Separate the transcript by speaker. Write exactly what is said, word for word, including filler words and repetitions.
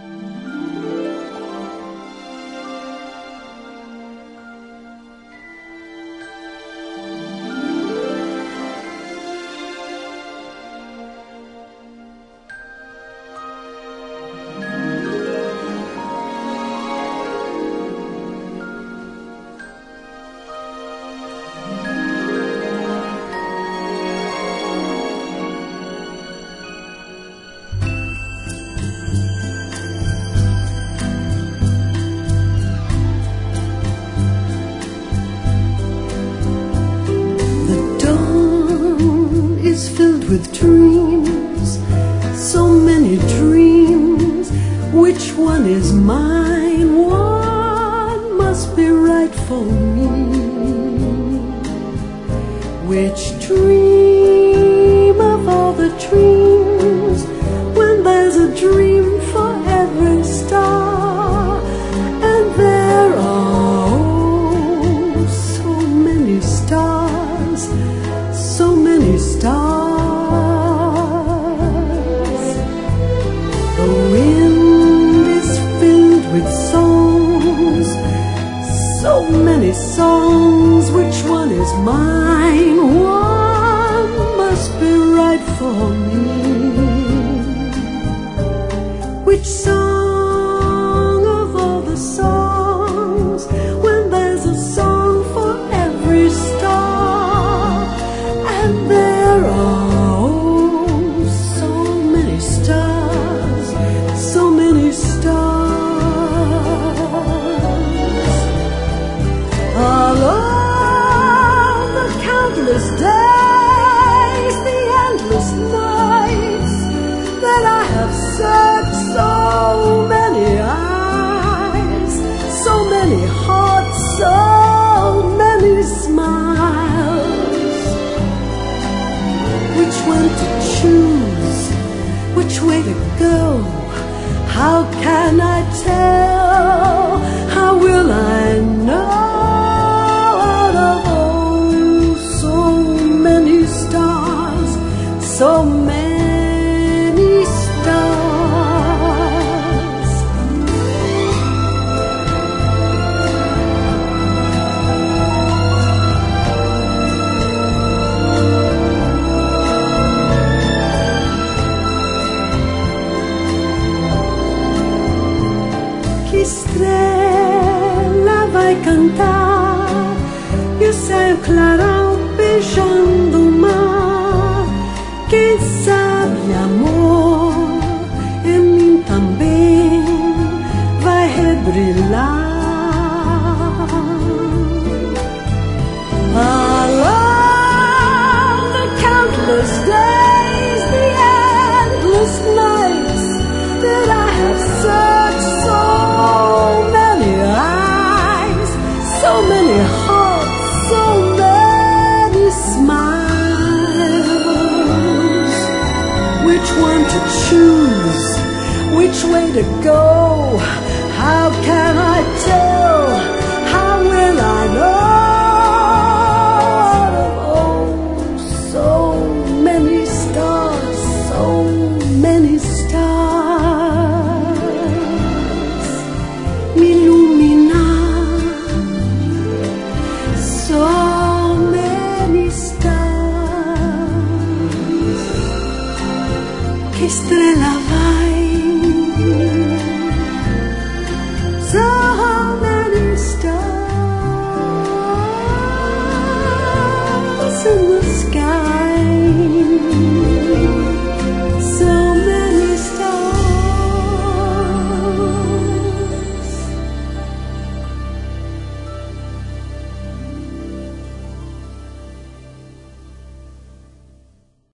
Speaker 1: With dreams, so many dreams. Which one is mine? One must be right for me. Which dream of all the dreams? When there's a dream for every star, and there are oh, so many stars, so many stars. The wind is filled with songs, so many songs. Which one is mine? One must be right for me. Which song of all the songs? When there's a song for every star, and there are oh, so many stars, so many stars. Along the countless days, the endless nights, that I have searched so many eyes, so many hearts, so many smiles. Which one to choose? Which way to go? How can I tell? How will I know? Out of oh, so many stars, so many stars. Que estrela vai cantar? E o céu clarão beijando o mar. Quem sabe, amor, em mim também vai rebrilhar. Along the countless days, the endless nights, that I have searched so many eyes, so many hearts, so many smiles. Which one to choose? Which way to go? How can I tell?